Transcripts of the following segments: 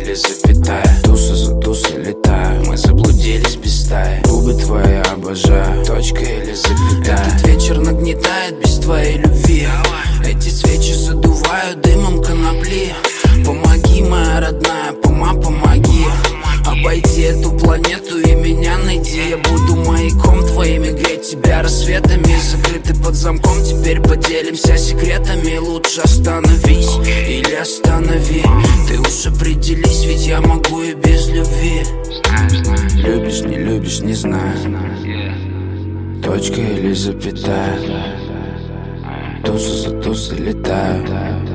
или запятая. Туса за тусой летаю, мы заблудились без стаи. Губы твои обожаю, точка или запятая. Этот вечер нагнетает без твоей любви. Эти свечи задувают дымом конопли. Помоги, моя родная, помоги обойти эту планету и меня найди. Я буду маяком твоими, греть тебя рассветами. Закрыты под замком, теперь поделимся секретами. Лучше остановись или останови. Ты уж определись, ведь я могу и без любви. Любишь, не знаю, точка или запятая. Туса за тусой летаю,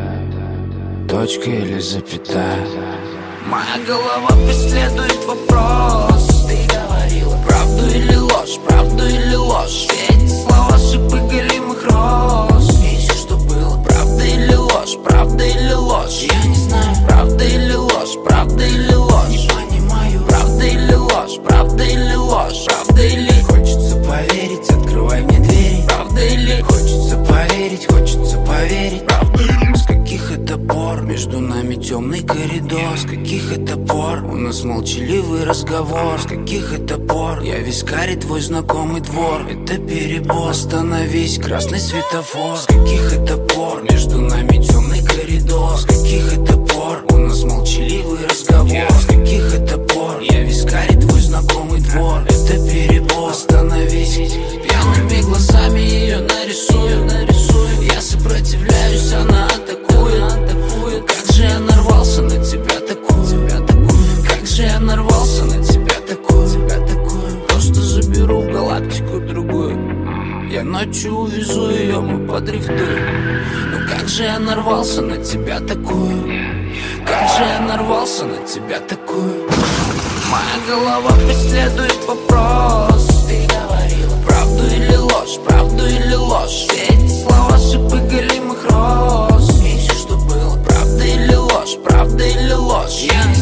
точка или запятая. Моя голова преследует вопрос. Ты говорила правду или ложь, правду или ложь. Все эти слова шипы голимых роз. Ищи, что было, правда или ложь, правда или ложь. Я не знаю, правда или ложь, правда или ложь. Не понимаю, правда или ложь, правда или ложь. Правда или хочется поверить, открывай мне двери. Правда или хочется поверить, правда или. С каких это пор между нами темный коридор? С каких это пор у нас молчаливый разговор? С каких это пор я вискарь, твой знакомый двор? Это перебор, остановись, красный светофор. С каких это пор между нами темный коридор? С каких это пор у нас молчаливый разговор? С каких это пор я вискарь, твой знакомый двор? Это перебор, остановись. Пьяными глазами ее нарисую. Я сопротивляюсь, она атакует. Как же я нарвался на тебя такую. Как же я нарвался на тебя такую. Просто заберу в галактику другую. Я ночью увезу ее, мы подрифтуем. Ну как же я нарвался на тебя такую. Как же я нарвался на тебя такую. Моя голова преследует вопрос. Ты говорила правду или ложь, правду или ложь. Все эти слова шипы голимых роз. Ищи, что было, правда или ложь, правда или ложь. Я не